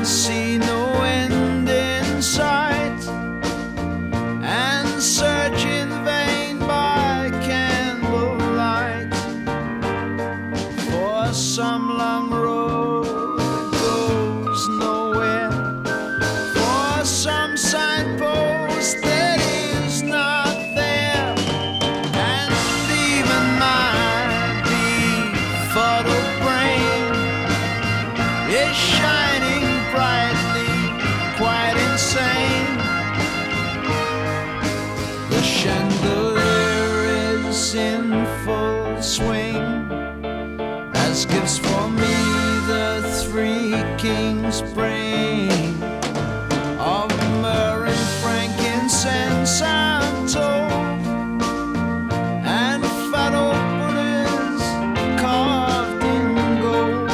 see no end in sight, and search in vain by candlelight for some long road that goes nowhere, for some signpost that is not there. And even my befuddled brain is shining brightly, quite insane. The chandelier is in full swing, as gifts for me the three kings bring. Of myrrh and frankincense I'm told, and fat old Buddhas carved in gold.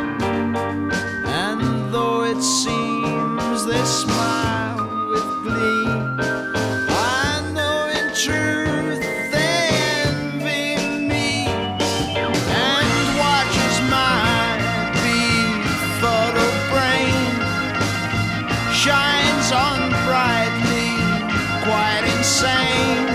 And though it seems they smile with glee, I know in truth they envy me, and watches my befuddled brain shines on brightly, quite insane.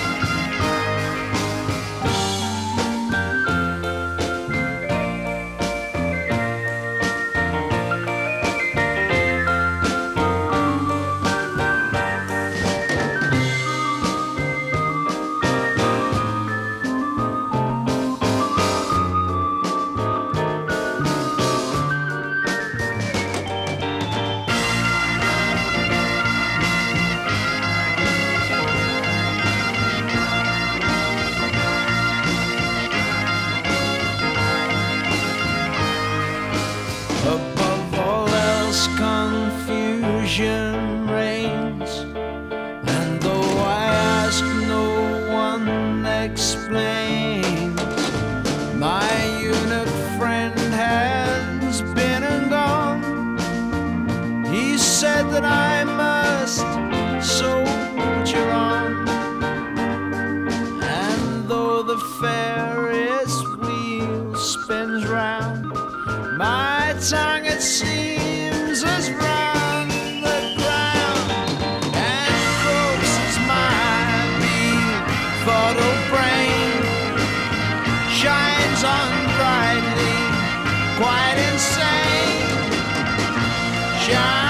Above all else, confusion reigns, and though I ask, no one explains. My eunuch friend has been and gone. He said that I must soldier on, and though the Ferris wheel spins round, my tongue, it seems, has run the ground, and croaks as my befuddled brain shines on brightly, quite insane.